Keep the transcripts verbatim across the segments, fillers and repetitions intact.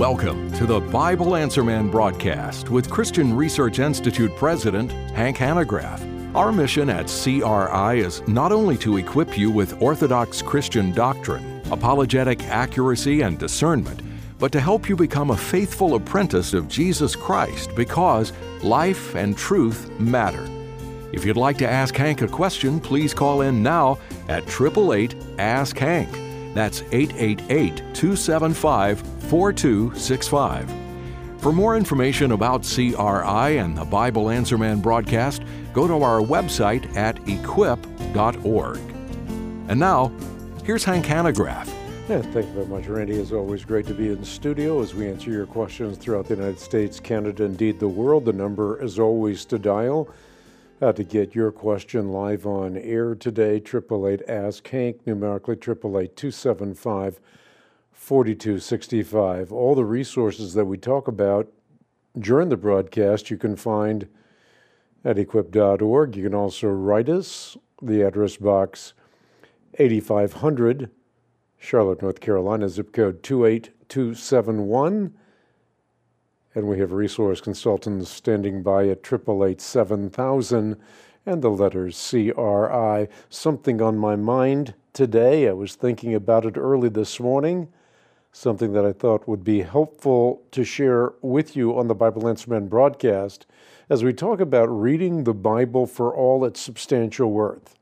Welcome to the Bible Answer Man broadcast with Christian Research Institute President Hank Hanegraaff. Our mission at C R I is not only to equip you with orthodox Christian doctrine, apologetic accuracy, and discernment, but to help you become a faithful apprentice of Jesus Christ because life and truth matter. If you'd like to ask Hank a question, please call in now at eight eight eight, ask Hank. That's eight eight eight, two seven five, four two six five. For more information about C R I and the Bible Answer Man broadcast, go to our website at equip dot org. And now, here's Hank Hanegraaff. Yeah, thank you very much, Randy. It's always great to be in the studio as we answer your questions throughout the United States, Canada, indeed the world. The number is always to dial uh, to get your question live on air today. eight eight eight, ask Hank, numerically eight eight eight, two seven five, four two six five. All the resources that we talk about during the broadcast you can find at equip dot org. You can also write us, the address box eighty-five hundred, Charlotte, North Carolina, zip code two eight two seven one. And we have resource consultants standing by at eight eight eight, seven thousand and the letters C R I. Something on my mind today, I was thinking about it early this morning, something that I thought would be helpful to share with you on the Bible Answer Man broadcast as we talk about reading the Bible for all its substantial worth.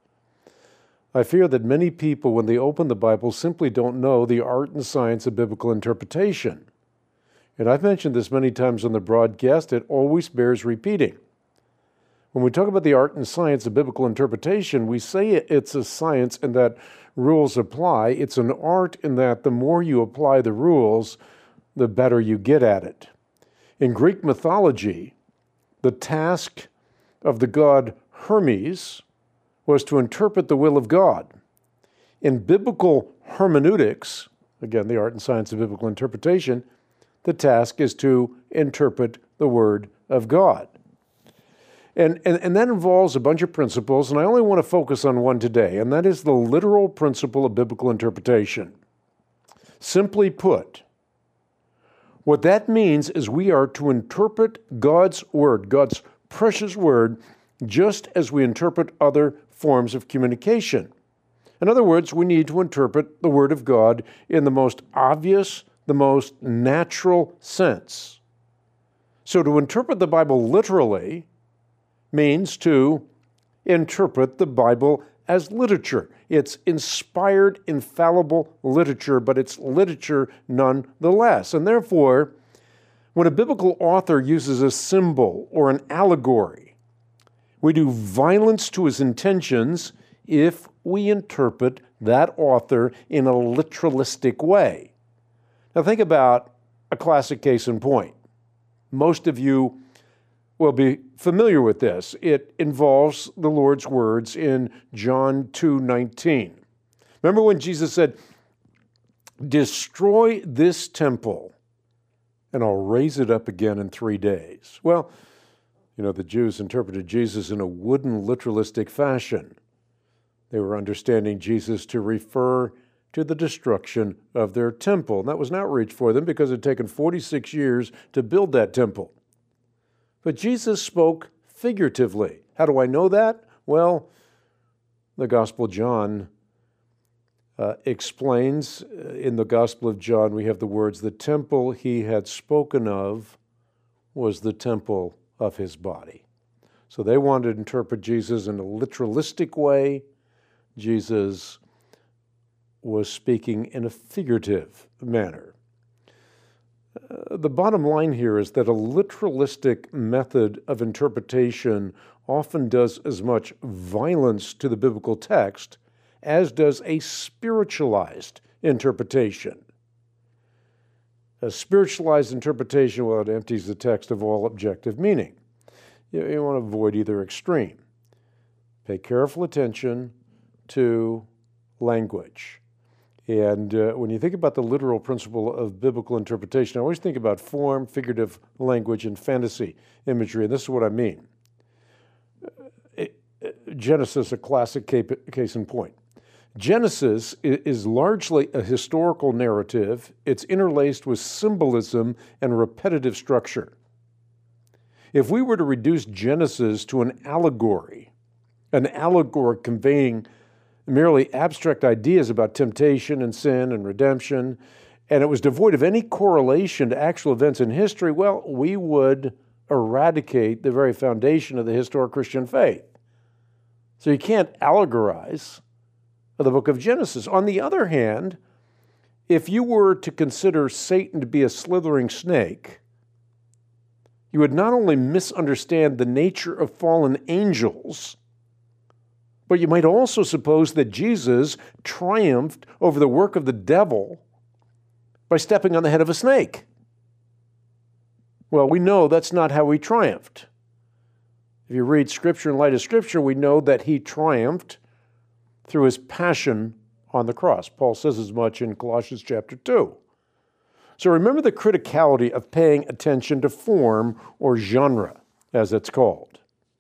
I fear that many people, when they open the Bible, simply don't know the art and science of biblical interpretation. And I've mentioned this many times on the broadcast, it always bears repeating. When we talk about the art and science of biblical interpretation, we say it's a science in that rules apply. It's an art in that the more you apply the rules, the better you get at it. In Greek mythology, the task of the god Hermes was to interpret the will of God. In biblical hermeneutics, again, the art and science of biblical interpretation, the task is to interpret the Word of God. And, and, and that involves a bunch of principles, and I only want to focus on one today, and that is the literal principle of biblical interpretation. Simply put, what that means is we are to interpret God's Word, God's precious Word, just as we interpret other forms of communication. In other words, we need to interpret the Word of God in the most obvious, the most natural sense. So to interpret the Bible literally means to interpret the Bible as literature. It's inspired, infallible literature, but it's literature nonetheless. And therefore, when a biblical author uses a symbol or an allegory, we do violence to his intentions if we interpret that author in a literalistic way. Now think about a classic case in point. Most of you will be familiar with this. It involves the Lord's words in John two nineteen. Remember when Jesus said, "Destroy this temple, and I'll raise it up again in three days." Well, you know, the Jews interpreted Jesus in a wooden, literalistic fashion. They were understanding Jesus to refer to the destruction of their temple. And that was an outrage for them because it had taken forty-six years to build that temple. But Jesus spoke figuratively. How do I know that? Well, the Gospel of John uh, explains, uh, in the Gospel of John, we have the words, "The temple he had spoken of was the temple of his body." So they wanted to interpret Jesus in a literalistic way. Jesus was speaking in a figurative manner. Uh, the bottom line here is that a literalistic method of interpretation often does as much violence to the biblical text as does a spiritualized interpretation. A spiritualized interpretation, well, it empties the text of all objective meaning. You, you want to avoid either extreme. Pay careful attention to language. And uh, when you think about the literal principle of biblical interpretation, I always think about form, figurative language, and fantasy imagery. And this is what I mean. Uh, Genesis, a classic case in point. Genesis is largely a historical narrative. It's interlaced with symbolism and repetitive structure. If we were to reduce Genesis to an allegory, an allegory conveying merely abstract ideas about temptation and sin and redemption, and it was devoid of any correlation to actual events in history, well, we would eradicate the very foundation of the historic Christian faith. So you can't allegorize the book of Genesis. On the other hand, if you were to consider Satan to be a slithering snake, you would not only misunderstand the nature of fallen angels, but you might also suppose that Jesus triumphed over the work of the devil by stepping on the head of a snake. Well, we know that's not how he triumphed. If you read Scripture in light of Scripture, we know that he triumphed through his passion on the cross. Paul says as much in Colossians chapter two. So remember the criticality of paying attention to form or genre, as it's called.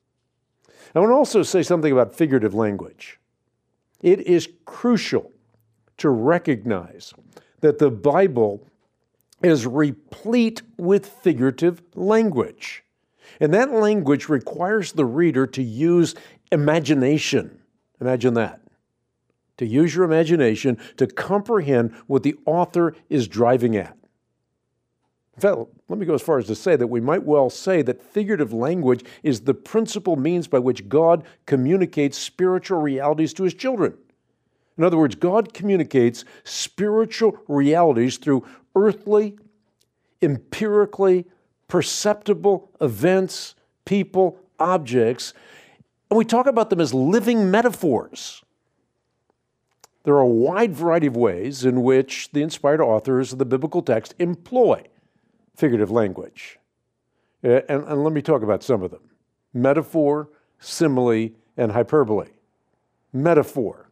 I want to also say something about figurative language. It is crucial to recognize that the Bible is replete with figurative language. And that language requires the reader to use imagination. Imagine that. To use your imagination to comprehend what the author is driving at. In fact, let me go as far as to say that we might well say that figurative language is the principal means by which God communicates spiritual realities to his children. In other words, God communicates spiritual realities through earthly, empirically perceptible events, people, objects, and we talk about them as living metaphors. There are a wide variety of ways in which the inspired authors of the biblical text employ figurative language. And, and let me talk about some of them. Metaphor, simile, and hyperbole. Metaphor.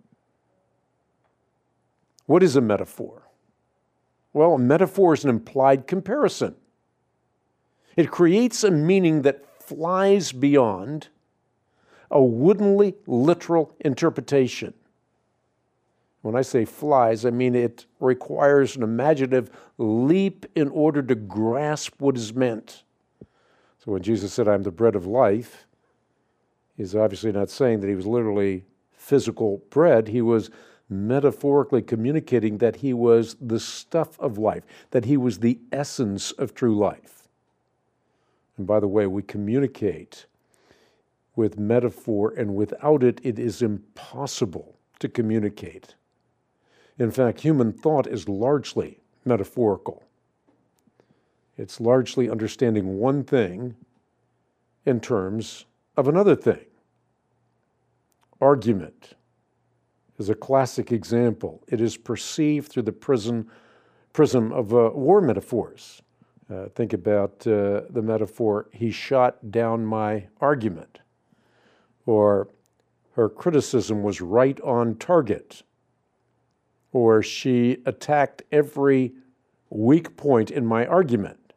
What is a metaphor? Well, a metaphor is an implied comparison. It creates a meaning that flies beyond a woodenly literal interpretation. When I say flies, I mean it requires an imaginative leap in order to grasp what is meant. So when Jesus said, "I'm the bread of life," he's obviously not saying that he was literally physical bread. He was metaphorically communicating that he was the stuff of life, that he was the essence of true life. And by the way, we communicate with metaphor, and without it, it is impossible to communicate. In fact, human thought is largely metaphorical. It's largely understanding one thing in terms of another thing. Argument is a classic example. It is perceived through the prism, prism of uh, war metaphors. Uh, think about uh, the metaphor, "he shot down my argument," or "her criticism was right on target," or "she attacked every weak point in my argument."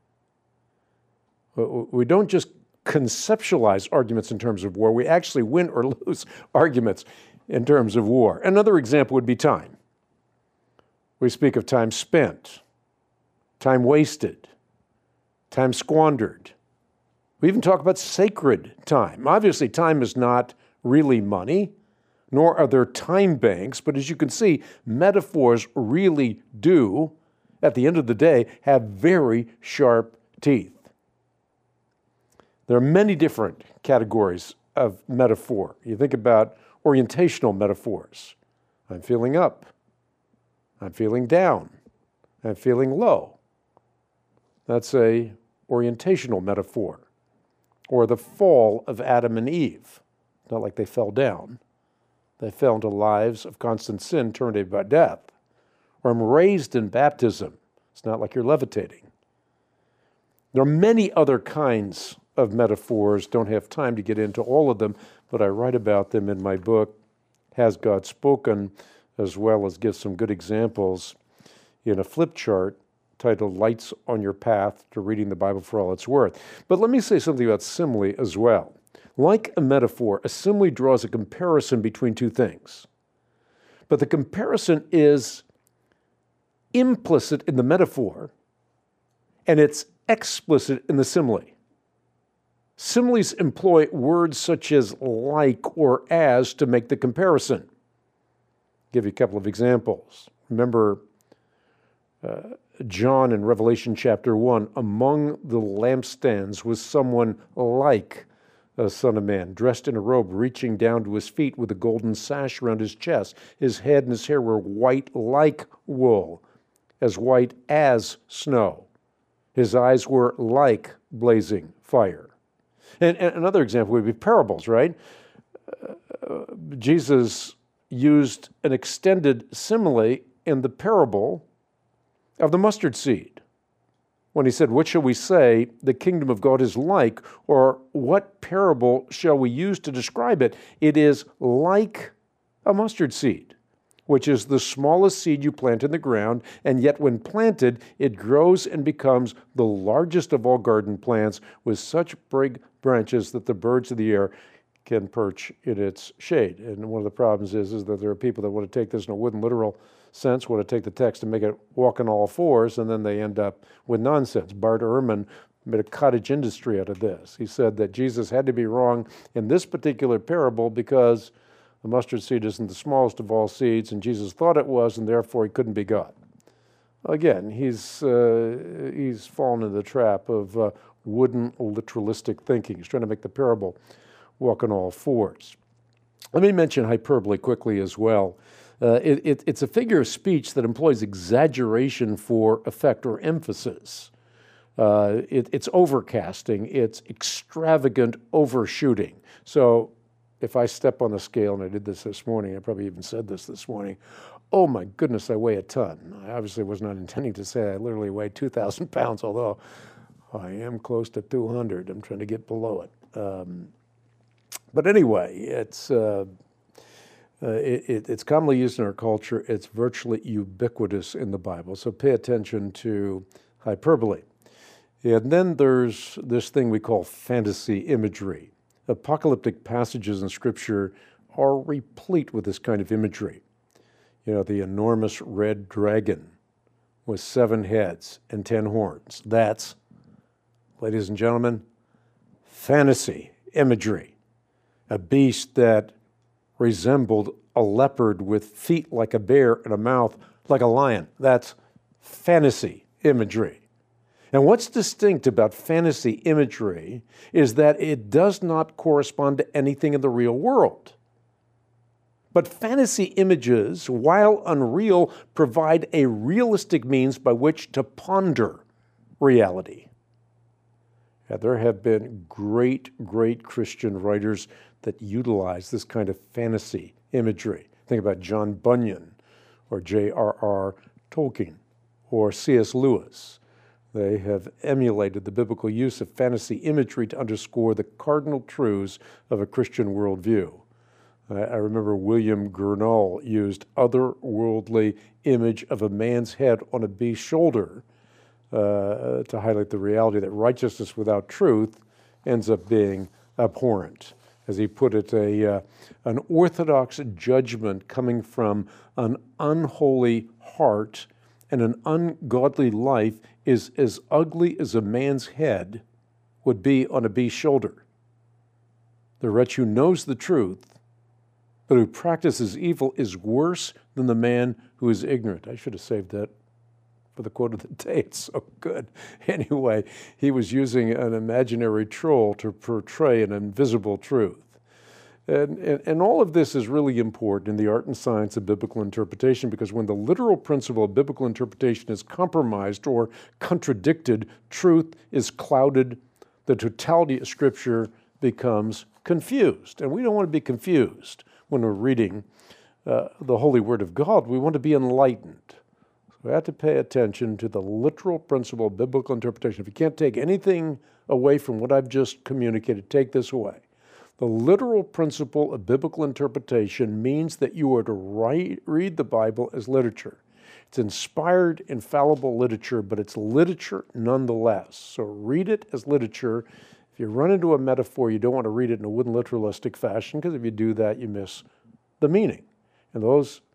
We don't just conceptualize arguments in terms of war. We actually win or lose arguments in terms of war. Another example would be time. We speak of time spent, time wasted, time squandered. We even talk about sacred time. Obviously, time is not really money, nor are there time banks, but as you can see, metaphors really do, at the end of the day, have very sharp teeth. There are many different categories of metaphor. You think about orientational metaphors. I'm feeling up. I'm feeling down. I'm feeling low. That's a orientational metaphor. Or the fall of Adam and Eve. It's not like they fell down. They fell into lives of constant sin terminated by death. Or I'm raised in baptism. It's not like you're levitating. There are many other kinds of metaphors. Don't have time to get into all of them, but I write about them in my book, Has God Spoken?, as well as give some good examples in a flip chart titled Lights on Your Path to Reading the Bible for All It's Worth. But let me say something about simile as well. Like a metaphor, a simile draws a comparison between two things. But the comparison is implicit in the metaphor, and it's explicit in the simile. Similes employ words such as like or as to make the comparison. I'll give you a couple of examples. Remember uh, John in Revelation chapter one, among the lampstands was someone like a son of man, dressed in a robe reaching down to his feet with a golden sash around his chest. His head and his hair were white like wool, as white as snow. His eyes were like blazing fire. And, and another example would be parables, right? Uh, Jesus used an extended simile in the parable of the mustard seed, when he said, what shall we say the kingdom of God is like, or what parable shall we use to describe it? It is like a mustard seed, which is the smallest seed you plant in the ground, and yet when planted, it grows and becomes the largest of all garden plants with such big branches that the birds of the air can perch in its shade. And one of the problems is, is that there are people that want to take this in a wooden literal sense, want to take the text and make it walk on all fours, and then they end up with nonsense. Bart Ehrman made a cottage industry out of this. He said that Jesus had to be wrong in this particular parable because the mustard seed isn't the smallest of all seeds, and Jesus thought it was, and therefore he couldn't be God. Again, he's uh, he's fallen into the trap of uh, wooden literalistic thinking. He's trying to make the parable walk on all fours. Let me mention hyperbole quickly as well. Uh, it, it, it's a figure of speech that employs exaggeration for effect or emphasis. Uh, it, it's overcasting. It's extravagant overshooting. So if I step on the scale, and I did this this morning, I probably even said this this morning, oh my goodness, I weigh a ton. I obviously was not intending to say I literally weigh two thousand pounds, although I am close to two hundred. I'm trying to get below it. Um, but anyway, it's... Uh, Uh, it, it, it's commonly used in our culture. It's virtually ubiquitous in the Bible. So pay attention to hyperbole. And then there's this thing we call fantasy imagery. Apocalyptic passages in Scripture are replete with this kind of imagery. You know, the enormous red dragon with seven heads and ten horns. That's, ladies and gentlemen, fantasy imagery. A beast that resembled a leopard with feet like a bear and a mouth like a lion. That's fantasy imagery. And what's distinct about fantasy imagery is that it does not correspond to anything in the real world. But fantasy images, while unreal, provide a realistic means by which to ponder reality. And there have been great, great Christian writers that utilize this kind of fantasy imagery. Think about John Bunyan or J R R Tolkien or C S Lewis. They have emulated the biblical use of fantasy imagery to underscore the cardinal truths of a Christian worldview. I remember William Gurnall used otherworldly image of a man's head on a beast's shoulder uh, to highlight the reality that righteousness without truth ends up being abhorrent. As he put it, a, uh, an orthodox judgment coming from an unholy heart and an ungodly life is as ugly as a man's head would be on a beast's shoulder. The wretch who knows the truth, but who practices evil, is worse than the man who is ignorant. I should have saved that for the quote of the day. It's so good. Anyway, he was using an imaginary troll to portray an invisible truth. And, and, and all of this is really important in the art and science of biblical interpretation, because when the literal principle of biblical interpretation is compromised or contradicted, truth is clouded, the totality of Scripture becomes confused. And we don't want to be confused when we're reading uh, the Holy Word of God. We want to be enlightened. We have to pay attention to the literal principle of biblical interpretation. If you can't take anything away from what I've just communicated, take this away. The literal principle of biblical interpretation means that you are to write, read the Bible as literature. It's inspired, infallible literature, but it's literature nonetheless. So read it as literature. If you run into a metaphor, you don't want to read it in a wooden literalistic fashion, because if you do that, you miss the meaning. And those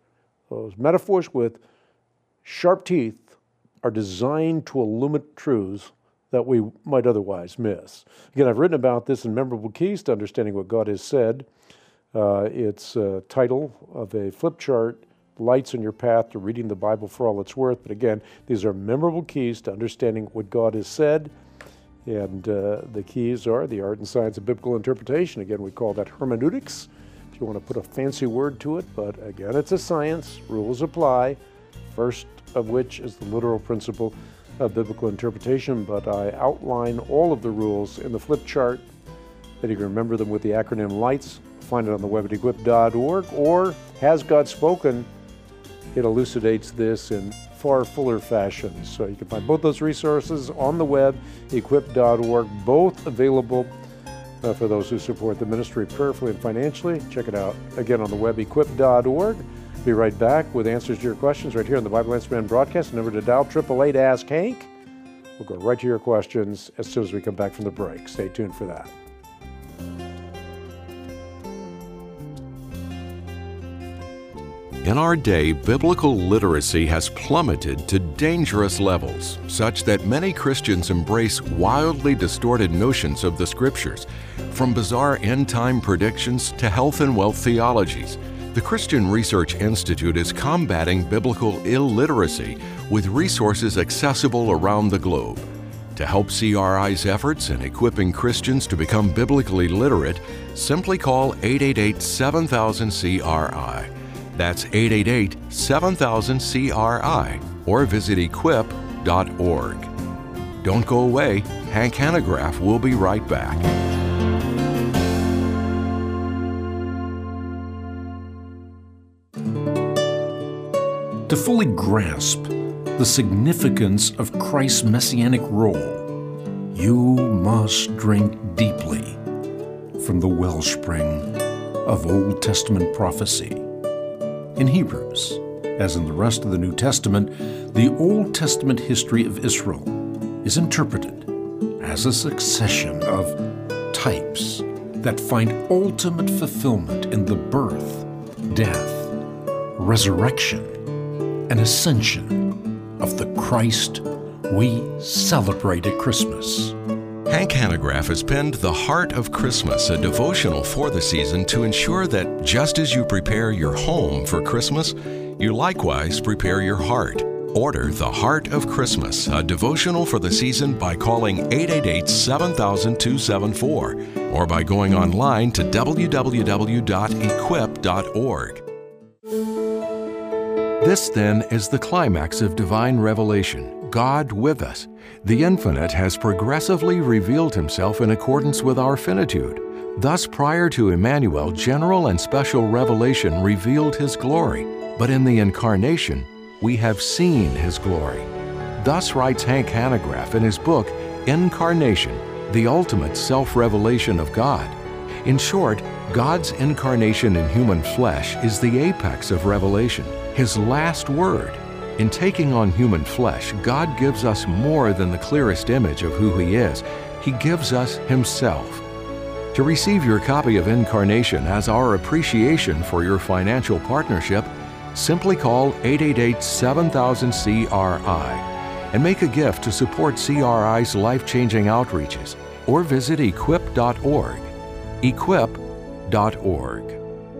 Those metaphors with sharp teeth are designed to illuminate truths that we might otherwise miss. Again, I've written about this in Memorable Keys to Understanding What God Has Said. Uh, it's a title of a flip chart, Lights on Your Path to Reading the Bible for All It's Worth. But again, these are memorable keys to understanding what God has said. And uh, the keys are the art and science of biblical interpretation. Again, we call that hermeneutics, if you want to put a fancy word to it. But again, it's a science. Rules apply. First of which is the literal principle of biblical interpretation. But I outline all of the rules in the flip chart, that you can remember them with the acronym LIGHTS. Find it on the web at equip dot org, or Has God Spoken? It elucidates this in far fuller fashion. So you can find both those resources on the web, equip dot org, both available uh, for those who support the ministry prayerfully and financially. Check it out again on the web, equip dot org. Be right back with answers to your questions right here on the Bible Answer Man broadcast. Number to dial, eight eight eight, ask Hank. We'll go right to your questions as soon as we come back from the break. Stay tuned for that. In our day, biblical literacy has plummeted to dangerous levels, such that many Christians embrace wildly distorted notions of the Scriptures, from bizarre end-time predictions to health and wealth theologies. The Christian Research Institute is combating biblical illiteracy with resources accessible around the globe. To help C R I's efforts in equipping Christians to become biblically literate, simply call eight eight eight, seven thousand, C R I. That's eight eight eight, seven thousand, C R I, or visit equip dot org. Don't go away. Hank Hanegraaff will be right back. To fully grasp the significance of Christ's messianic role, you must drink deeply from the wellspring of Old Testament prophecy. In Hebrews, as in the rest of the New Testament, the Old Testament history of Israel is interpreted as a succession of types that find ultimate fulfillment in the birth, death, resurrection, and ascension of the Christ we celebrate at Christmas. Hank Hanegraaff has penned The Heart of Christmas, a devotional for the season to ensure that just as you prepare your home for Christmas, you likewise prepare your heart. Order The Heart of Christmas, a devotional for the season, by calling eight eight eight, seven thousand, two seven four or by going online to w w w dot equip dot org. This, then, is the climax of divine revelation, God with us. The Infinite has progressively revealed Himself in accordance with our finitude. Thus, prior to Emmanuel, general and special revelation revealed His glory, but in the Incarnation, we have seen His glory. Thus writes Hank Hanegraaff in his book, Incarnation, the Ultimate Self-Revelation of God. In short, God's incarnation in human flesh is the apex of revelation, His last word. In taking on human flesh, God gives us more than the clearest image of who He is. He gives us Himself. To receive your copy of Incarnation as our appreciation for your financial partnership, simply call eight eight eight, seven thousand, C R I and make a gift to support C R I's life-changing outreaches, or visit equip dot org. equip dot org.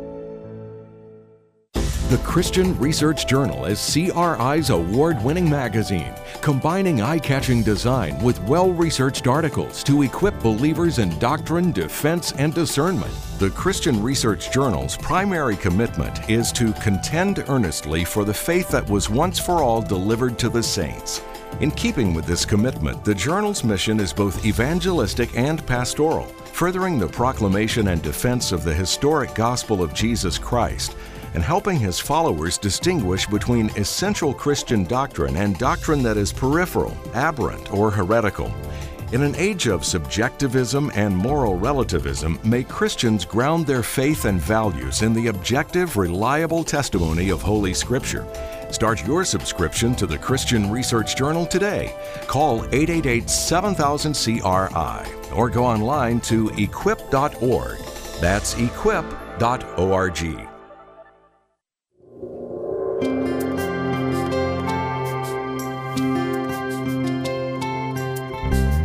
The Christian Research Journal is C R I's award-winning magazine, combining eye-catching design with well-researched articles to equip believers in doctrine, defense, and discernment. The Christian Research Journal's primary commitment is to contend earnestly for the faith that was once for all delivered to the saints. In keeping with this commitment, the journal's mission is both evangelistic and pastoral, furthering the proclamation and defense of the historic gospel of Jesus Christ, and helping His followers distinguish between essential Christian doctrine and doctrine that is peripheral, aberrant, or heretical. In an age of subjectivism and moral relativism, may Christians ground their faith and values in the objective, reliable testimony of Holy Scripture. Start your subscription to the Christian Research Journal today. Call eight eight eight, seven thousand, C R I or go online to equip dot org. That's equip dot org.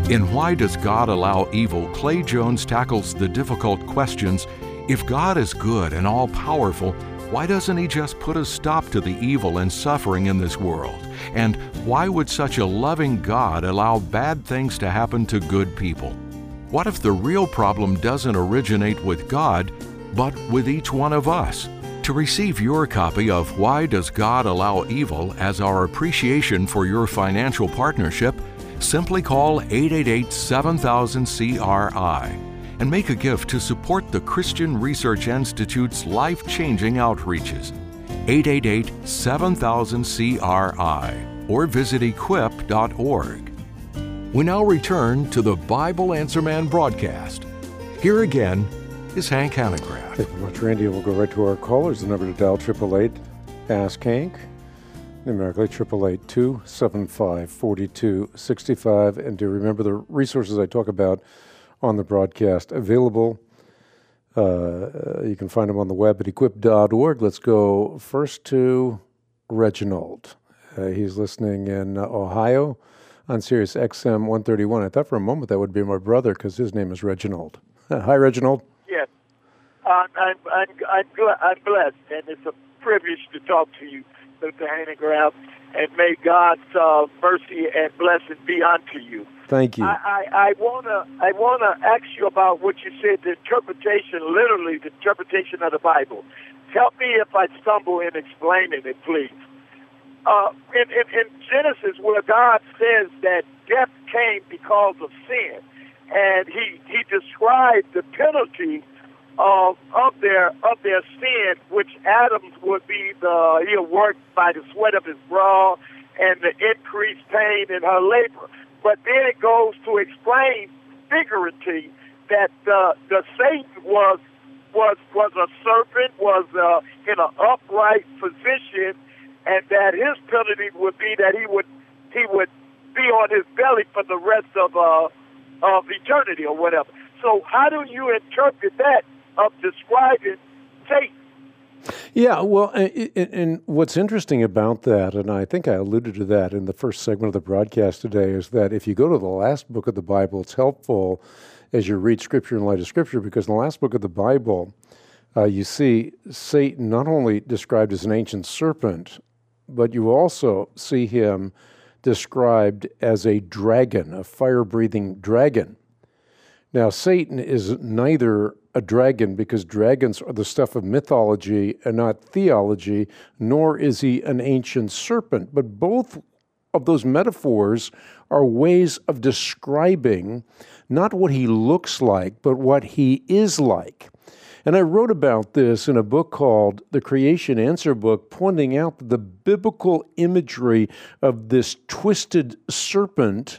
In Why Does God Allow Evil, Clay Jones tackles the difficult questions: if God is good and all-powerful, why doesn't He just put a stop to the evil and suffering in this world? And why would such a loving God allow bad things to happen to good people? What if the real problem doesn't originate with God, but with each one of us? To receive your copy of Why Does God Allow Evil as our appreciation for your financial partnership, simply call eight eight eight, seven thousand, C R I and make a gift to support the Christian Research Institute's life-changing outreaches. eight eight eight, seven thousand, C R I or visit equip dot org. We now return to the Bible Answer Man broadcast. Here again is Hank Hanegraaff. Thank you very much, Randy. We'll go right to our callers. The number to dial, eight eight eight, ask Hank. Numerically, eight eight eight, two seven five, four two six five. And to remember the resources I talk about on the broadcast available. Uh, you can find them on the web at equip dot org. Let's go first to Reginald. Uh, he's listening in uh, Ohio on Sirius X M one thirty-one. I thought for a moment that would be my brother because his name is Reginald. Hi, Reginald. Yes. Uh, I'm, I'm, I'm, gl- I'm blessed, and it's a privilege to talk to you, Mister Hanegraaff, and may God's uh, mercy and blessing be unto you. Thank you. I, I, I wanna I wanna ask you about what you said, the interpretation, literally the interpretation of the Bible. Help me if I stumble in explaining it, please. Uh, in, in, in Genesis, where God says that death came because of sin, and He He described the penalty of of their of their sin, which Adam's would be the he'll work by the sweat of his brow and the increased pain in her labor. But then it goes to explain figuratively that uh, the Satan was was was a serpent, was uh, in an upright position, and that his penalty would be that he would he would be on his belly for the rest of uh, of eternity or whatever. So how do you interpret that of describing Satan? Yeah, well, and, and what's interesting about that, and I think I alluded to that in the first segment of the broadcast today, is that if you go to the last book of the Bible, it's helpful as you read Scripture in light of Scripture, because in the last book of the Bible, uh, you see Satan not only described as an ancient serpent, but you also see him described as a dragon, a fire-breathing dragon. Now, Satan is neither a dragon, because dragons are the stuff of mythology and not theology, nor is he an ancient serpent. But both of those metaphors are ways of describing not what he looks like, but what he is like. And I wrote about this in a book called The Creation Answer Book, pointing out that the biblical imagery of this twisted serpent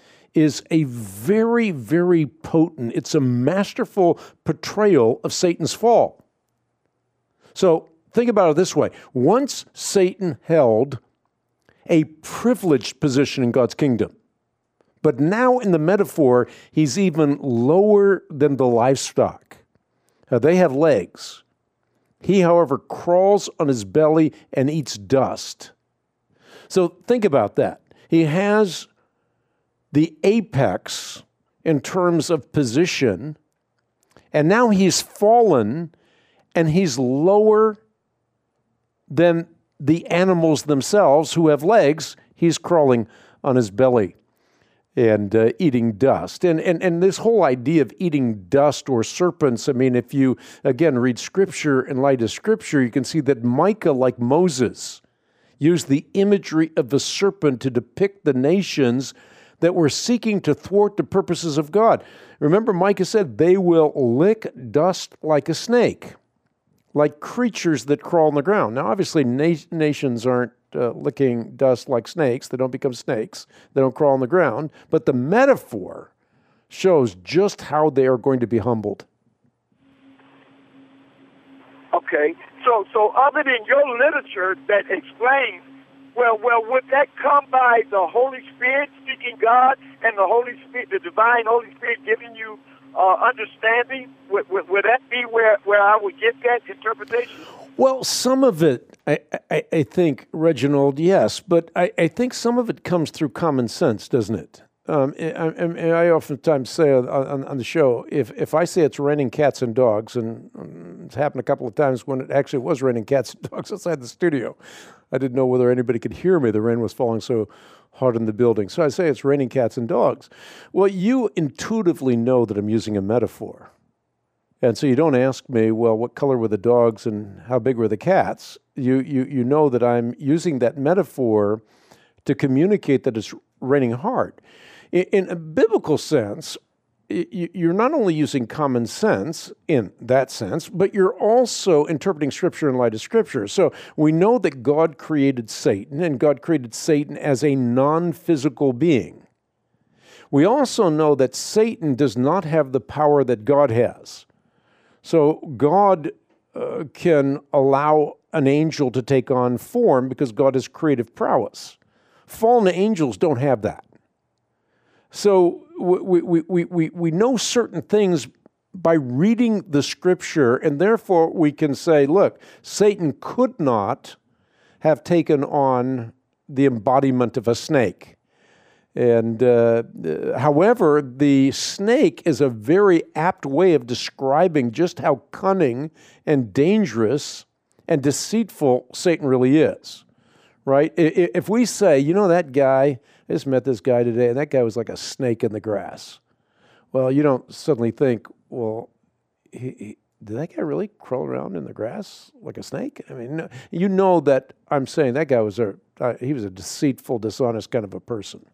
is a very, very potent, it's a masterful portrayal of Satan's fall. So think about it this way. Once Satan held a privileged position in God's kingdom, but now in the metaphor, he's even lower than the livestock. Now, they have legs. He, however, crawls on his belly and eats dust. So think about that. He has the apex in terms of position, and now he's fallen, and he's lower than the animals themselves who have legs. He's crawling on his belly and uh, eating dust. And, and and this whole idea of eating dust or serpents, I mean, if you, again, read Scripture in light of Scripture, you can see that Micah, like Moses, used the imagery of the serpent to depict the nations that were seeking to thwart the purposes of God. Remember, Micah said, they will lick dust like a snake, like creatures that crawl on the ground. Now, obviously, na- nations aren't uh, licking dust like snakes. They don't become snakes. They don't crawl on the ground. But the metaphor shows just how they are going to be humbled. Okay. So, so other than your literature that explains, Well, well, would that come by the Holy Spirit seeking God and the Holy Spirit, the divine Holy Spirit giving you uh, understanding? Would, would, would that be where, where I would get that interpretation? Well, some of it, I, I, I think, Reginald, yes, but I, I think some of it comes through common sense, doesn't it? Um, and, and I oftentimes say on, on, on the show, if, if I say it's raining cats and dogs, and it's happened a couple of times when it actually was raining cats and dogs outside the studio, I didn't know whether anybody could hear me. The rain was falling so hard in the building. So I say it's raining cats and dogs. Well, you intuitively know that I'm using a metaphor. And so you don't ask me, well, what color were the dogs and how big were the cats? You, you, you know that I'm using that metaphor to communicate that it's raining hard. In a biblical sense, you're not only using common sense in that sense, but you're also interpreting Scripture in light of Scripture. So we know that God created Satan, and God created Satan as a non-physical being. We also know that Satan does not have the power that God has. So God uh, can allow an angel to take on form because God has creative prowess. Fallen angels don't have that. So we, we, we, we, we know certain things by reading the Scripture, and therefore we can say, look, Satan could not have taken on the embodiment of a snake. And uh, however, the snake is a very apt way of describing just how cunning and dangerous and deceitful Satan really is, right? If we say, you know, that guy, I just met this guy today, and that guy was like a snake in the grass. Well, you don't suddenly think, well, he, he, did that guy really crawl around in the grass like a snake? I mean, no, you know that I'm saying that guy was a, uh, he was a deceitful, dishonest kind of a person.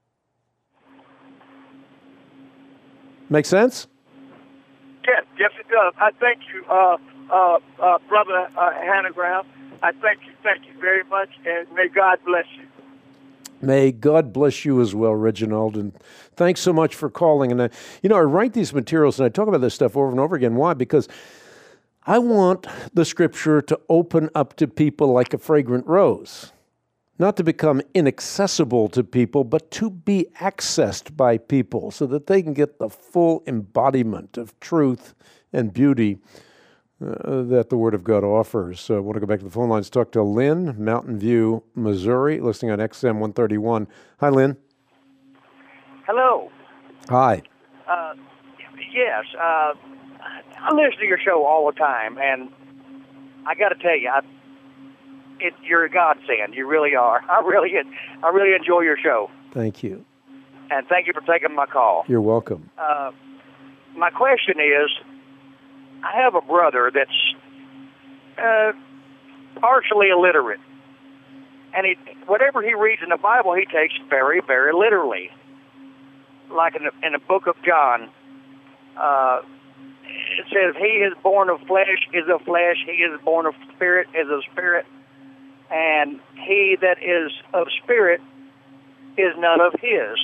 Make sense? Yes, yes, it does. I thank you, uh, uh, uh, Brother uh, Hanegraaff. I thank you, thank you very much, and may God bless you. May God bless you as well, Reginald, and thanks so much for calling. And I, you know, I write these materials and I talk about this stuff over and over again. Why? Because I want the Scripture to open up to people like a fragrant rose, not to become inaccessible to people, but to be accessed by people so that they can get the full embodiment of truth and beauty Uh, that the Word of God offers. So I want to go back to the phone lines, talk to Lynn, Mountain View, Missouri, listening on X M one thirty-one. Hi, Lynn. Hello. Hi. Uh, yes, uh, I listen to your show all the time, and I got to tell you, I, it, you're a godsend. You really are. I really, I really enjoy your show. Thank you. And thank you for taking my call. You're welcome. Uh, my question is, I have a brother that's uh, partially illiterate, and he, whatever he reads in the Bible, he takes very, very literally. Like in the, in the book of John, uh, it says, he is born of flesh is of flesh, he is born of spirit is of spirit, and he that is of spirit is none of his.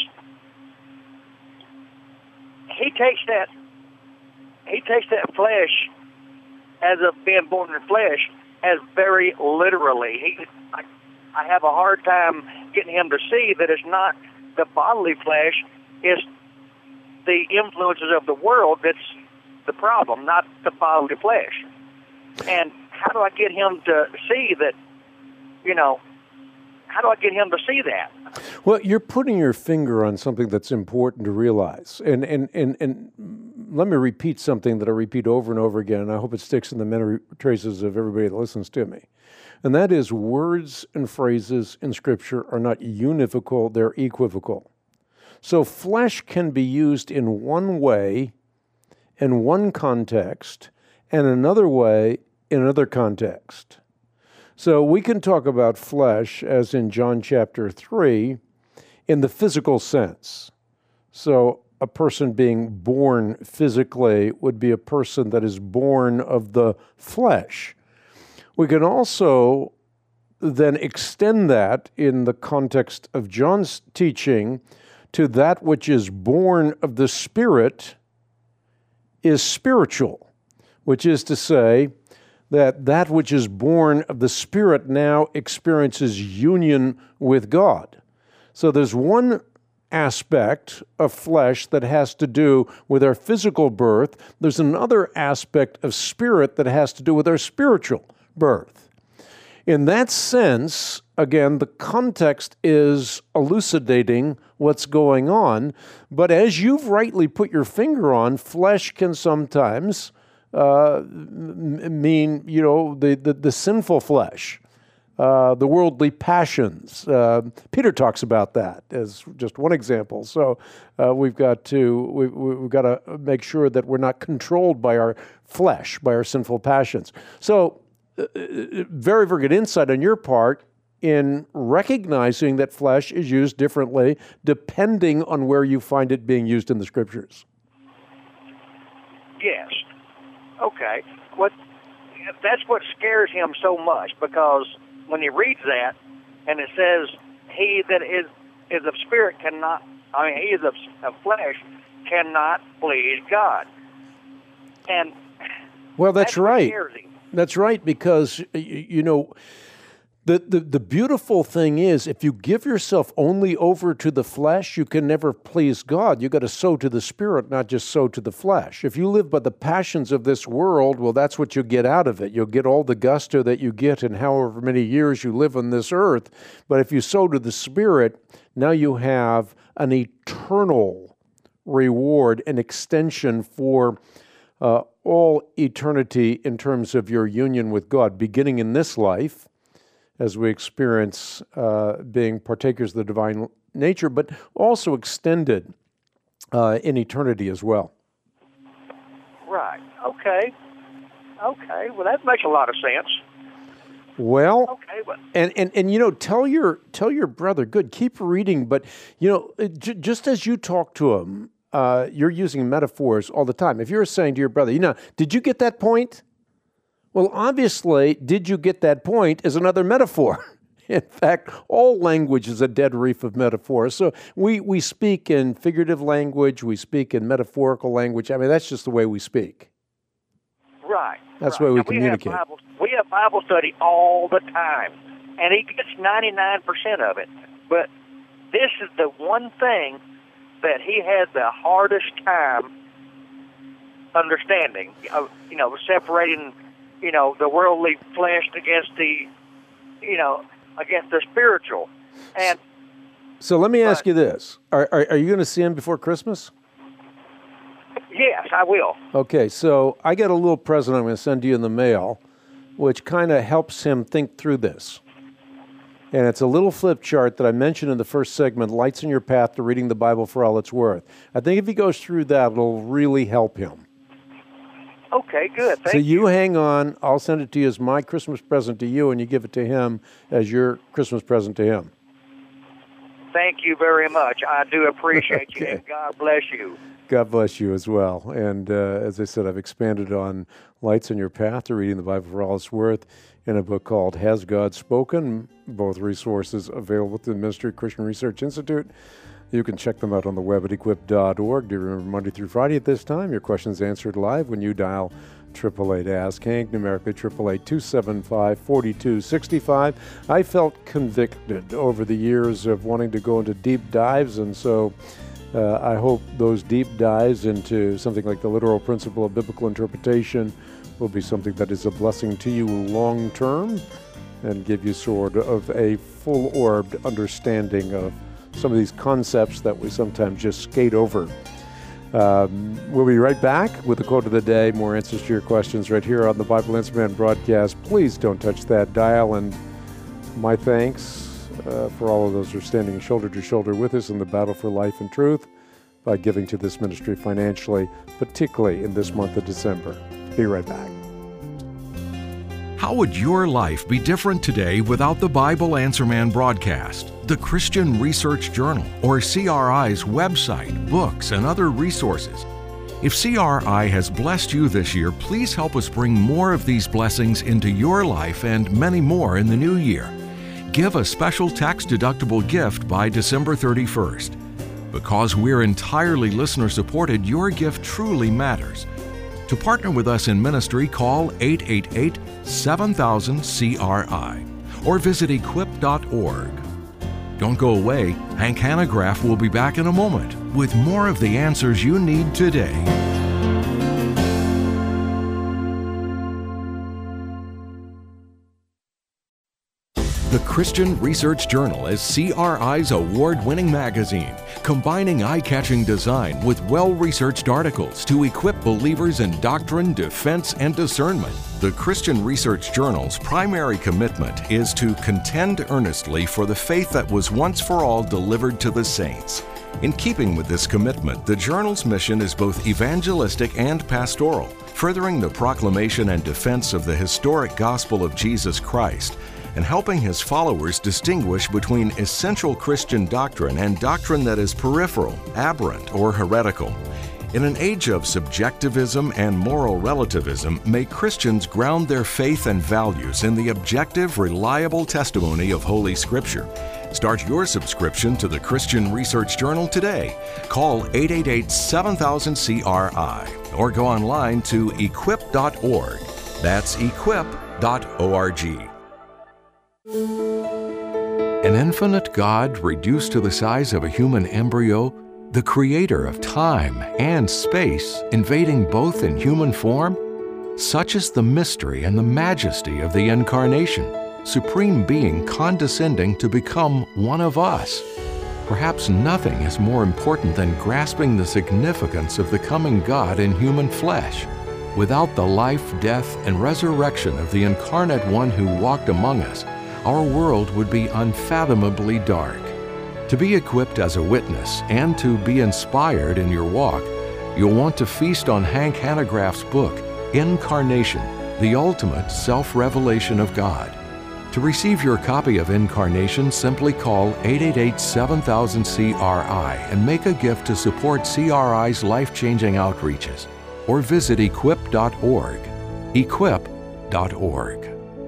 He takes that He takes that flesh as of being born in flesh as very literally. He, I, I have a hard time getting him to see that it's not the bodily flesh, it's the influences of the world that's the problem, not the bodily flesh. And how do I get him to see that, you know, how do I get him to see that? Well, you're putting your finger on something that's important to realize. And and, and, and let me repeat something that I repeat over and over again, and I hope it sticks in the memory traces of everybody that listens to me. And that is, words and phrases in Scripture are not univocal, they're equivocal. So flesh can be used in one way, in one context, and another way in another context. So we can talk about flesh, as in John chapter three, in the physical sense. So a person being born physically would be a person that is born of the flesh. We can also then extend that in the context of John's teaching to that which is born of the Spirit is spiritual, which is to say that that which is born of the Spirit now experiences union with God. So there's one aspect of flesh that has to do with our physical birth. There's another aspect of spirit that has to do with our spiritual birth. In that sense, again, the context is elucidating what's going on, but as you've rightly put your finger on, flesh can sometimes uh, mean, you know, the, the, the sinful flesh. Uh, the worldly passions. Uh, Peter talks about that as just one example. So uh, we've got to we, we've got to make sure that we're not controlled by our flesh, by our sinful passions. So uh, very, very good insight on your part in recognizing that flesh is used differently depending on where you find it being used in the Scriptures. Yes. Okay. What? That's what scares him so much, because when he reads that, and it says, he that is is of spirit cannot, I mean, he is of, of flesh cannot please God. And well, that's, that's what right. scares him. That's right, because, you know, the, the, the beautiful thing is, if you give yourself only over to the flesh, you can never please God. You got to sow to the Spirit, not just sow to the flesh. If you live by the passions of this world, well, that's what you get out of it. You'll get all the gusto that you get in however many years you live on this earth. But if you sow to the Spirit, now you have an eternal reward, an extension for uh, all eternity in terms of your union with God, beginning in this life, as we experience uh, being partakers of the divine nature, but also extended uh, in eternity as well. Right. Okay. Okay. Well, that makes a lot of sense. Well, okay, but and, and, and you know, tell your tell your brother, good, keep reading, but, you know, j- just as you talk to him, uh, you're using metaphors all the time. If you're saying to your brother, you know, did you get that point? Well, obviously, did you get that point is another metaphor. In fact, all language is a dead reef of metaphors. So we, we speak in figurative language, we speak in metaphorical language. I mean, that's just the way we speak. Right. That's right. the way we now, communicate. We have, Bible, we have Bible study all the time, and he gets ninety-nine percent of it. But this is the one thing that he had the hardest time understanding, you know, separating, you know, the worldly flesh against the, you know, against the spiritual. And so let me ask but, you this. Are, are, are you going to see him before Christmas? Yes, I will. Okay, so I got a little present I'm going to send you in the mail, which kind of helps him think through this. And it's a little flip chart that I mentioned in the first segment, Lights in Your Path to Reading the Bible for All It's Worth. I think if he goes through that, it'll really help him. Okay, good. Thank so you, you hang on. I'll send it to you as my Christmas present to you, and you give it to him as your Christmas present to him. Thank you very much. I do appreciate okay. you, and God bless you. God bless you as well. And uh, as I said, I've expanded on Lights in Your Path to Reading the Bible for All It's Worth in a book called Has God Spoken? Both resources available through the Ministry of Christian Research Institute. You can check them out on the web at equip dot org. Do you remember Monday through Friday at this time? Your questions answered live when you dial eight eight eight ask Hank, numerically eight eight eight, two seven five, four two six five. I felt convicted over the years of wanting to go into deep dives, and so uh, I hope those deep dives into something like the literal principle of biblical interpretation will be something that is a blessing to you long term and give you sort of a full-orbed understanding of some of these concepts that we sometimes just skate over. Um, we'll be right back with the quote of the day, more answers to your questions right here on the Bible Answer Man broadcast. Please don't touch that dial, and my thanks uh, for all of those who are standing shoulder to shoulder with us in the battle for life and truth by giving to this ministry financially, particularly in this month of December. Be right back. How would your life be different today without the Bible Answer Man broadcast, the Christian Research Journal, or C R I's website, books, and other resources? If C R I has blessed you this year, please help us bring more of these blessings into your life and many more in the new year. Give a special tax-deductible gift by December thirty-first. Because we're entirely listener-supported, your gift truly matters. To partner with us in ministry, call eight eight eight, seven thousand, C R I or visit equip dot org. Don't go away. Hank Hanegraaff will be back in a moment with more of the answers you need today. The Christian Research Journal is C R I's award-winning magazine, combining eye-catching design with well-researched articles to equip believers in doctrine, defense, and discernment. The Christian Research Journal's primary commitment is to contend earnestly for the faith that was once for all delivered to the saints. In keeping with this commitment, the journal's mission is both evangelistic and pastoral, furthering the proclamation and defense of the historic gospel of Jesus Christ, and helping his followers distinguish between essential Christian doctrine and doctrine that is peripheral, aberrant, or heretical. In an age of subjectivism and moral relativism, may Christians ground their faith and values in the objective, reliable testimony of Holy Scripture. Start your subscription to the Christian Research Journal today. Call eight eight eight, seven thousand, C R I or go online to equip dot org. That's equip dot org. An infinite God reduced to the size of a human embryo, the creator of time and space invading both in human form? Such is the mystery and the majesty of the Incarnation, Supreme Being condescending to become one of us. Perhaps nothing is more important than grasping the significance of the coming God in human flesh. Without the life, death, and resurrection of the incarnate one who walked among us, our world would be unfathomably dark. To be equipped as a witness and to be inspired in your walk, you'll want to feast on Hank Hanegraaff's book, Incarnation, the Ultimate Self-Revelation of God. To receive your copy of Incarnation, simply call eight eight eight, seven thousand, C R I and make a gift to support C R I's life-changing outreaches, or visit equip dot org. equip dot org.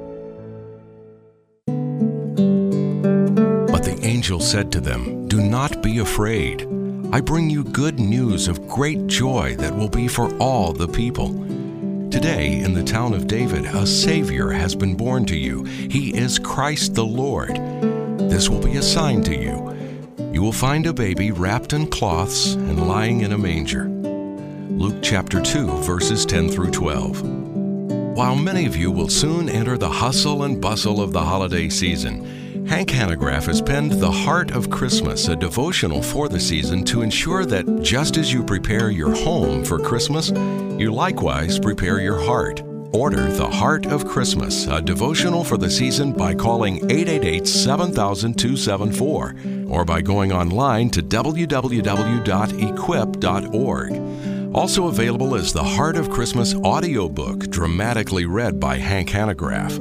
The angel said to them, "Do not be afraid. I bring you good news of great joy that will be for all the people. Today, in the town of David, a Savior has been born to you. He is Christ the Lord. This will be a sign to you. You will find a baby wrapped in cloths and lying in a manger." Luke chapter two, verses ten through twelve. While many of you will soon enter the hustle and bustle of the holiday season, Hank Hanegraaff has penned The Heart of Christmas, a devotional for the season to ensure that just as you prepare your home for Christmas, you likewise prepare your heart. Order The Heart of Christmas, a devotional for the season, by calling eight eight eight, seven thousand, two seven four or by going online to w w w dot equip dot org. Also available is The Heart of Christmas audiobook, dramatically read by Hank Hanegraaff.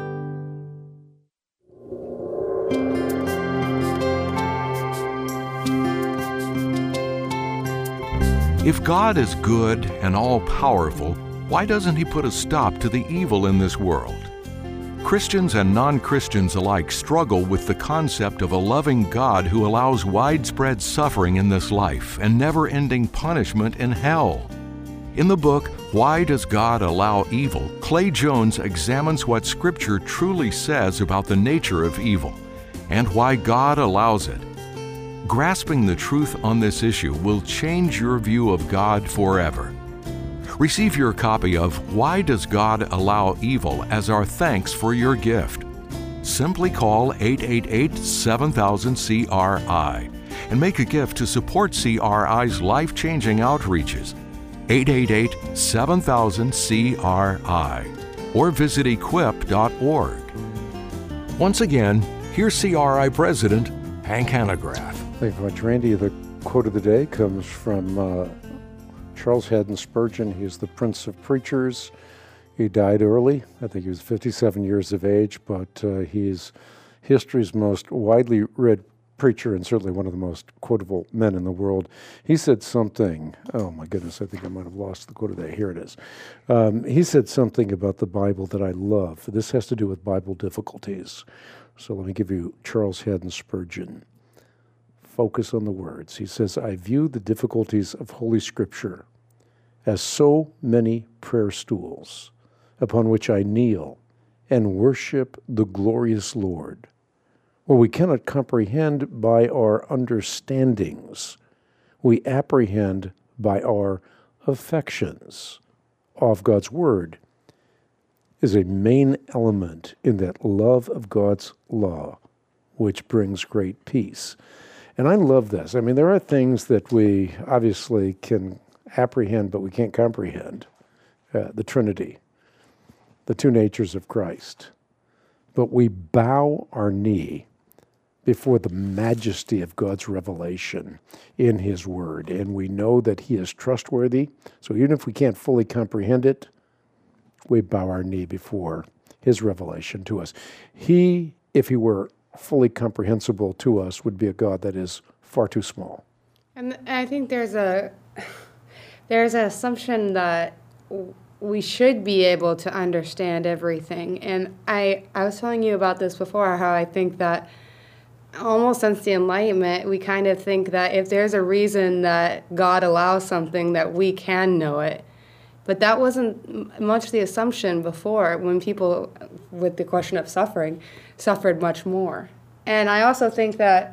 If God is good and all-powerful, why doesn't He put a stop to the evil in this world? Christians and non-Christians alike struggle with the concept of a loving God who allows widespread suffering in this life and never-ending punishment in hell. In the book, Why Does God Allow Evil?, Clay Jones examines what Scripture truly says about the nature of evil and why God allows it. Grasping the truth on this issue will change your view of God forever. Receive your copy of Why Does God Allow Evil as our thanks for your gift. Simply call eight eight eight, seven thousand, C R I and make a gift to support C R I's life-changing outreaches. eight eight eight, seven thousand, C R I or visit equip dot org. Once again, here's C R I President Hank Hanegraaff. Thank you very much, Randy. The quote of the day comes from uh, Charles Haddon Spurgeon. He is the Prince of Preachers. He died early. I think he was fifty-seven years of age, but uh, he is history's most widely read preacher and certainly one of the most quotable men in the world. He said something, oh my goodness, I think I might have lost the quote of the day. Here it is. Um, he said something about the Bible that I love. This has to do with Bible difficulties. So let me give you Charles Haddon Spurgeon. Focus on the words. He says, "I view the difficulties of Holy Scripture as so many prayer stools upon which I kneel and worship the glorious Lord, where we cannot comprehend by our understandings, we apprehend by our affections of God's Word. is a main element in that love of God's law, which brings great peace. And I love this. I mean, there are things that we obviously can apprehend, but we can't comprehend. Uh, the Trinity, the two natures of Christ. But we bow our knee before the majesty of God's revelation in His Word. And we know that He is trustworthy. So even if we can't fully comprehend it, we bow our knee before His revelation to us. He, if He were fully comprehensible to us, would be a God that is far too small. And I think there's a there's an assumption that we should be able to understand everything. And I, I was telling you about this before, how I think that almost since the Enlightenment, we kind of think that if there's a reason that God allows something, that we can know it. But that wasn't much the assumption before, when people, with the question of suffering, suffered much more. And I also think that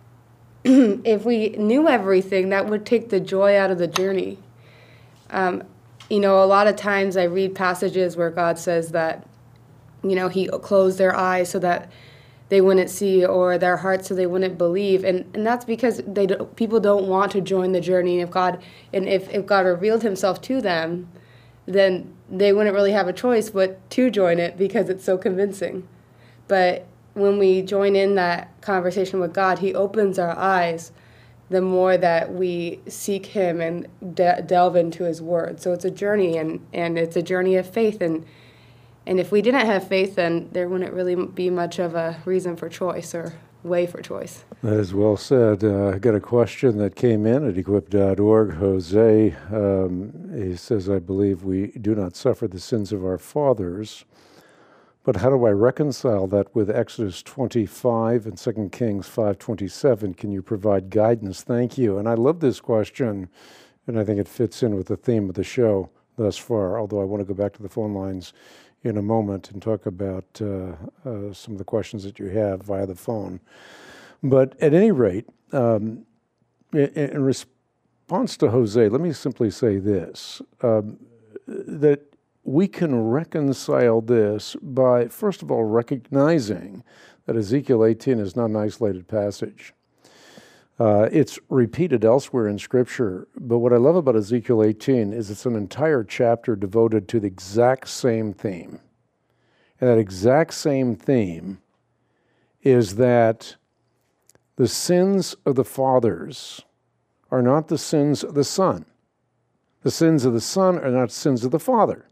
if we knew everything, that would take the joy out of the journey. Um, you know, a lot of times I read passages where God says that, you know, He closed their eyes so that they wouldn't see, or their hearts so they wouldn't believe. And, and that's because they do, people don't want to join the journey. And if God, and if, if God revealed Himself to them, then they wouldn't really have a choice but to join it, because it's so convincing. But when we join in that conversation with God, He opens our eyes the more that we seek Him and de- delve into His Word. So it's a journey, and, and it's a journey of faith. And and if we didn't have faith, then there wouldn't really be much of a reason for choice or way for choice. That is well said. Uh, I got a question that came in at equip dot org. Jose, um, he says, I believe we do not suffer the sins of our fathers, but how do I reconcile that with Exodus twenty-five and Second Kings five twenty-seven? Can you provide guidance? Thank you. And I love this question, and I think it fits in with the theme of the show thus far, although I want to go back to the phone lines in a moment and talk about uh, uh, some of the questions that you have via the phone. But at any rate, um, in, in response to Jose, let me simply say this, um, that we can reconcile this by, first of all, recognizing that Ezekiel eighteen is not an isolated passage. Uh, it's repeated elsewhere in Scripture, but what I love about Ezekiel eighteen is it's an entire chapter devoted to the exact same theme. And that exact same theme is that the sins of the fathers are not the sins of the son. The sins of the son are not sins of the father.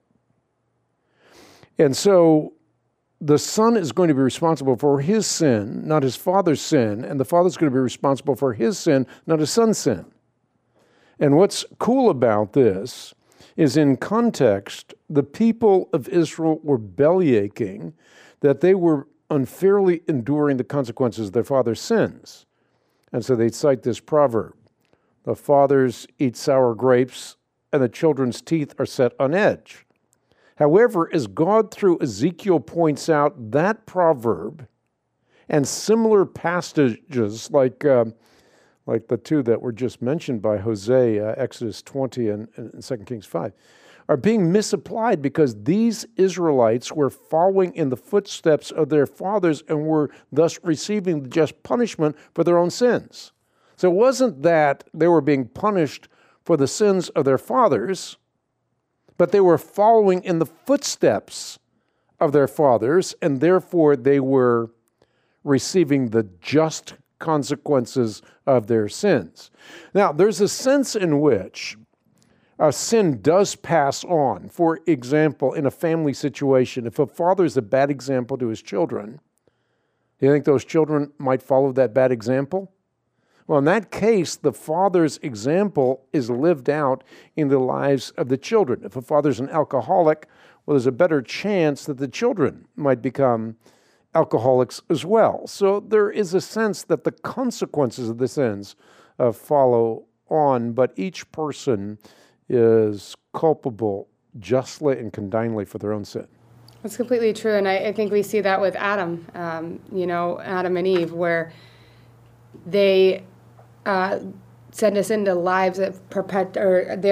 And so the son is going to be responsible for his sin, not his father's sin, and the father's going to be responsible for his sin, not his son's sin. And what's cool about this is, in context, the people of Israel were bellyaching that they were unfairly enduring the consequences of their father's sins. And so they cite this proverb, the fathers eat sour grapes, and the children's teeth are set on edge. However, as God through Ezekiel points out, that proverb and similar passages like uh, like the two that were just mentioned by Jose, uh, Exodus twenty and, and Second Kings five, are being misapplied because these Israelites were following in the footsteps of their fathers and were thus receiving the just punishment for their own sins. So it wasn't that they were being punished for the sins of their fathers, but they were following in the footsteps of their fathers, and therefore they were receiving the just consequences of their sins. Now, there's a sense in which a sin does pass on. For example, in a family situation, if a father is a bad example to his children, do you think those children might follow that bad example? Well, in that case, the father's example is lived out in the lives of the children. If a father's an alcoholic, well, there's a better chance that the children might become alcoholics as well. So there is a sense that the consequences of the sins uh, follow on, but each person is culpable justly and condignly for their own sin. That's completely true, and I, I think we see that with Adam, um, you know, Adam and Eve, where they uh, send us into lives that perpet- or they're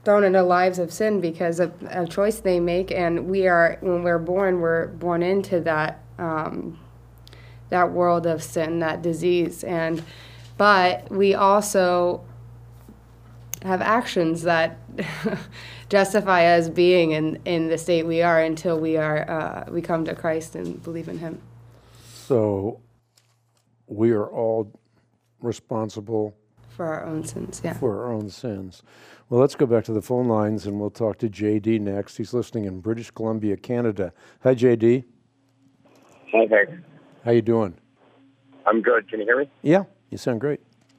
thrown into lives of sin because of a choice they make, and we are, when we're born, we're born into that um, that world of sin, that disease, and but we also have actions that justify us being in, in the state we are until we are uh, we come to Christ and believe in Him. So we are all responsible for our own sins, yeah. For our own sins. Well, let's go back to the phone lines, and we'll talk to J D next. He's listening in British Columbia, Canada. Hi, J D. Hi, Hank. How you doing? I'm good. Can you hear me? Yeah, you sound great.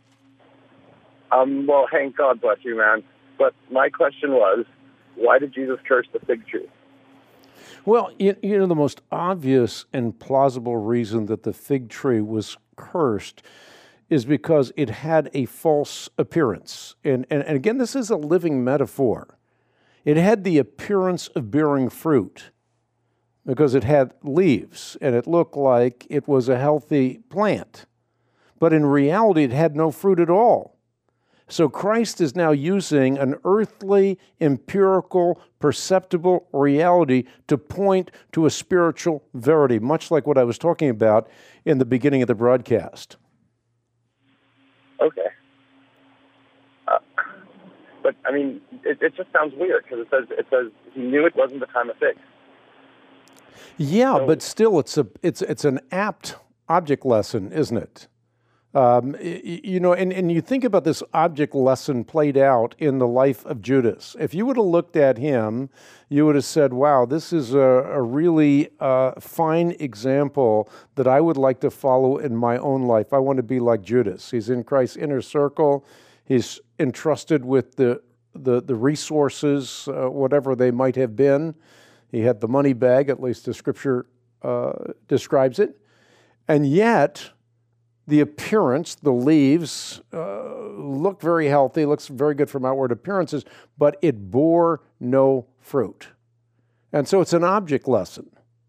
Um, well, Hank, God bless you, man. But my question was, why did Jesus curse the fig tree? Well, you, you know, the most obvious and plausible reason that the fig tree was cursed is because it had a false appearance. And, and, and again, this is a living metaphor. It had the appearance of bearing fruit because it had leaves and it looked like it was a healthy plant. But in reality, it had no fruit at all. So Christ is now using an earthly, empirical, perceptible reality to point to a spiritual verity, much like what I was talking about in the beginning of the broadcast. Okay. Uh, but, I mean, it, it just sounds weird because it says, it says he knew it wasn't the time of figs. Yeah, so, but still, it's a it's it's an apt object lesson, isn't it? Um, you know, and, and you think about this object lesson played out in the life of Judas. If you would have looked at him, you would have said, wow, this is a, a really uh, fine example that I would like to follow in my own life. I want to be like Judas. He's in Christ's inner circle. He's entrusted with the, the, the resources, uh, whatever they might have been. He had the money bag, at least the Scripture uh, describes it. And yet, the appearance, the leaves, uh, look very healthy, looks very good from outward appearances, but it bore no fruit. And so it's an object lesson.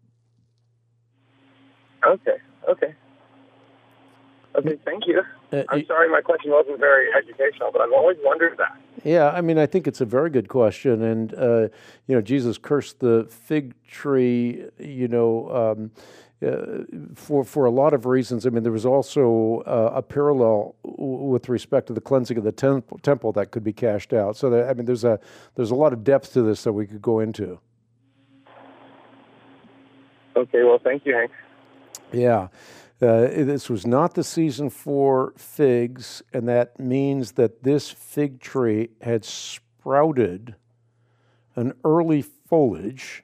Okay, okay. Okay, thank you. Uh, I'm sorry my question wasn't very educational, but I've always wondered that. Yeah, I mean, I think it's a very good question. And, uh, you know, Jesus cursed the fig tree, you know, um, Uh, for for a lot of reasons. I mean, there was also uh, a parallel w- with respect to the cleansing of the temple, temple that could be cashed out. So, that, I mean, there's a there's a lot of depth to this that we could go into. Okay, well, thank you, Hank. Yeah, uh, this was not the season for figs, and that means that this fig tree had sprouted an early foliage.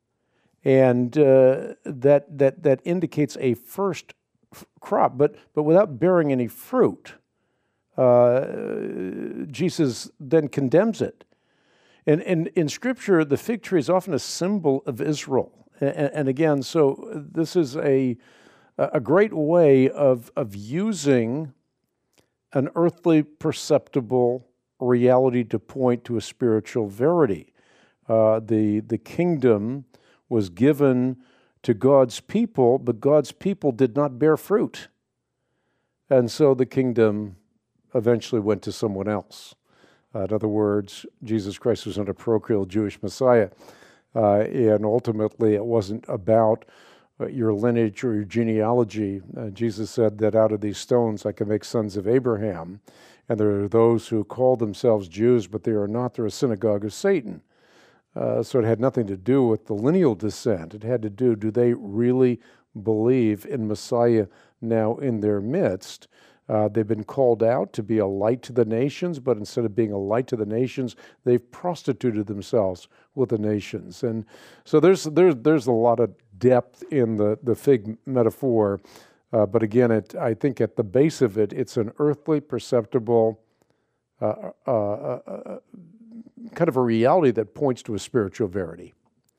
And uh, that that that indicates a first f- crop, but but without bearing any fruit. Uh, Jesus then condemns it. And, and in Scripture, the fig tree is often a symbol of Israel. And, and again, so this is a a great way of of using an earthly perceptible reality to point to a spiritual verity. Uh, the the kingdom was given to God's people, but God's people did not bear fruit. And so the kingdom eventually went to someone else. Uh, in other words, Jesus Christ was not a parochial Jewish Messiah. Uh, and ultimately, it wasn't about uh, your lineage or your genealogy. Uh, Jesus said that out of these stones I can make sons of Abraham. And there are those who call themselves Jews, but they are not. They're a synagogue of Satan. Uh, so it had nothing to do with the lineal descent. It had to do, do they really believe in Messiah now in their midst? Uh, they've been called out to be a light to the nations, but instead of being a light to the nations, they've prostituted themselves with the nations. And so there's there's there's a lot of depth in the, the fig metaphor. Uh, but again, it I think at the base of it, it's an earthly, perceptible uh, uh, uh, uh, kind of a reality that points to a spiritual verity.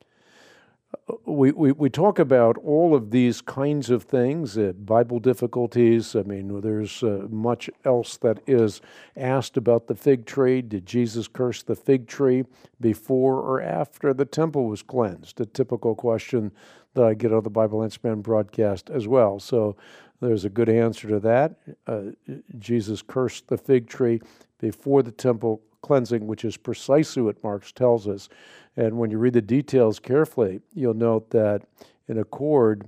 We, we we talk about all of these kinds of things, uh, Bible difficulties. I mean, there's uh, much else that is asked about the fig tree. Did Jesus curse the fig tree before or after the temple was cleansed? A typical question that I get on the Bible Answer Man broadcast as well. So there's a good answer to that. Uh, Jesus cursed the fig tree before the temple cleansing, which is precisely what Marks tells us. And when you read the details carefully, you'll note that in accord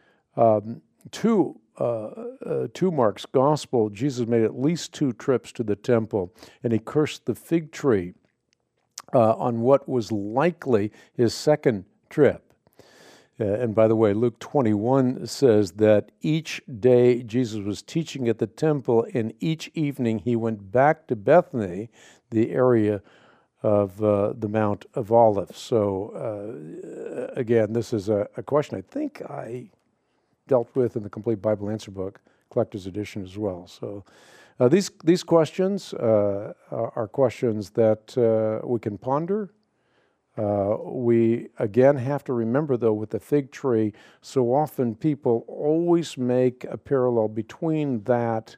um, to uh, uh, to Mark's gospel, Jesus made at least two trips to the temple, and he cursed the fig tree uh, on what was likely his second trip. Uh, and by the way, Luke twenty-one says that each day Jesus was teaching at the temple, and each evening he went back to Bethany, the area of uh, the Mount of Olives. So uh, again, this is a, a question I think I dealt with in the Complete Bible Answer Book, Collector's Edition as well. So uh, these these questions uh, are questions that uh, we can ponder. Uh, we, again, have to remember, though, with the fig tree, so often people always make a parallel between that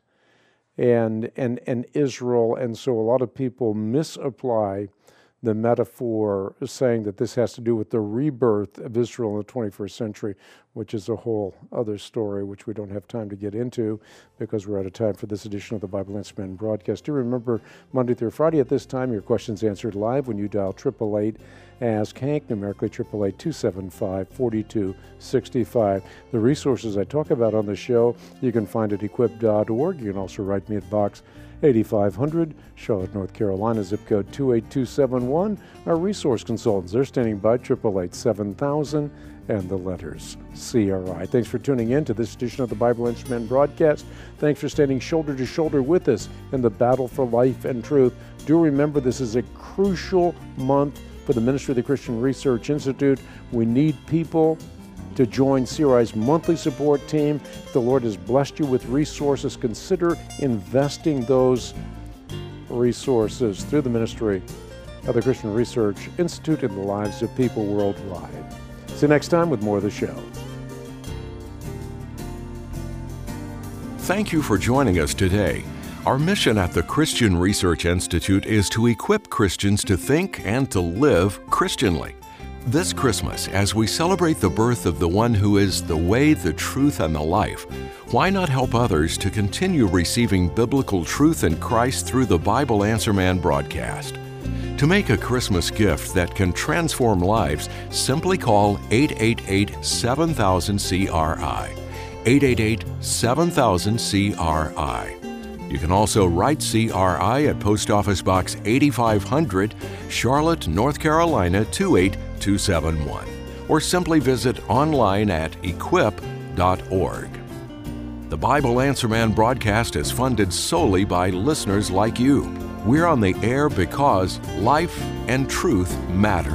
and, and, and Israel, and so a lot of people misapply the metaphor, saying that this has to do with the rebirth of Israel in the twenty-first century, which is a whole other story, which we don't have time to get into because we're out of time for this edition of the Bible Answer Man broadcast. Do remember, Monday through Friday at this time, your questions answered live when you dial eight eight eight, ask Hank, numerically eight eight eight, two seven five, four two six five. The resources I talk about on the show, you can find at equip dot org. You can also write me at Box eighty-five hundred, Charlotte, North Carolina, zip code two eight two seven one. Our resource consultants, they're standing by, eight eight eight, seven thousand, and the letters C R I. Thanks for tuning in to this edition of the Bible Answer Man broadcast. Thanks for standing shoulder to shoulder with us in the battle for life and truth. Do remember, this is a crucial month for the Ministry of the Christian Research Institute. We need people to join C R I's monthly support team. If the Lord has blessed you with resources, consider investing those resources through the Ministry of the Christian Research Institute in the lives of people worldwide. See you next time with more of the show. Thank you for joining us today. Our mission at the Christian Research Institute is to equip Christians to think and to live Christianly. This Christmas, as we celebrate the birth of the one who is the way, the truth, and the life, why not help others to continue receiving biblical truth in Christ through the Bible Answer Man broadcast? To make a Christmas gift that can transform lives, simply call eight eight eight, seven thousand, C R I. eight eight eight, seven thousand, C R I. You can also write C R I at Post Office Box eighty-five hundred, Charlotte, North Carolina, two eight two seven one, or simply visit online at equip dot org. The Bible Answer Man broadcast is funded solely by listeners like you. We're on the air because life and truth matter.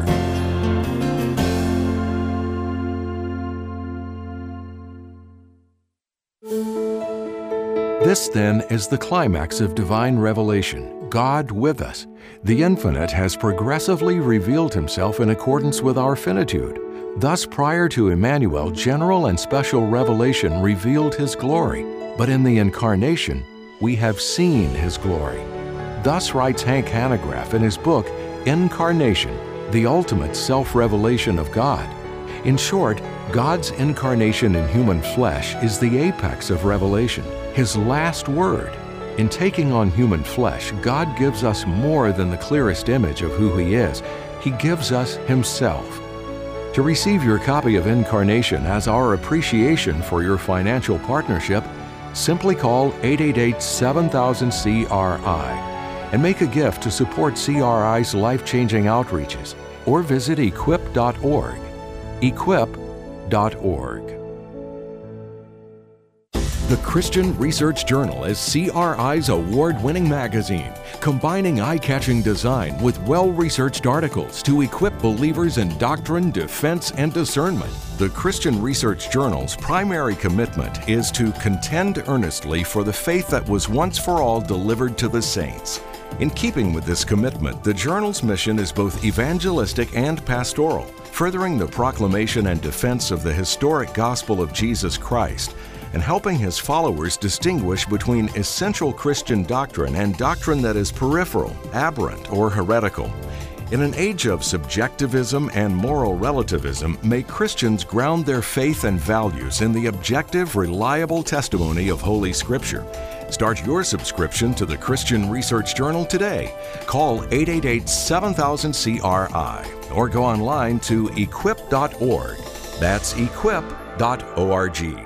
This, then, is the climax of divine revelation, God with us. The Infinite has progressively revealed Himself in accordance with our finitude. Thus, prior to Emmanuel, general and special revelation revealed His glory, but in the Incarnation, we have seen His glory. Thus writes Hank Hanegraaff in his book, Incarnation, the Ultimate Self-Revelation of God. In short, God's incarnation in human flesh is the apex of revelation, His last word. In taking on human flesh, God gives us more than the clearest image of who He is. He gives us Himself. To receive your copy of Incarnation as our appreciation for your financial partnership, simply call eight eight eight, seven thousand, C R I and make a gift to support C R I's life-changing outreaches, or visit equip dot org. equip dot org. The Christian Research Journal is C R I's award-winning magazine, combining eye-catching design with well-researched articles to equip believers in doctrine, defense, and discernment. The Christian Research Journal's primary commitment is to contend earnestly for the faith that was once for all delivered to the saints. In keeping with this commitment, the journal's mission is both evangelistic and pastoral, furthering the proclamation and defense of the historic gospel of Jesus Christ, and helping His followers distinguish between essential Christian doctrine and doctrine that is peripheral, aberrant, or heretical. In an age of subjectivism and moral relativism, may Christians ground their faith and values in the objective, reliable testimony of Holy Scripture Start your subscription to the Christian Research Journal today. Call eight eight eight, seven thousand, C R I or go online to equip dot org. That's equip dot org.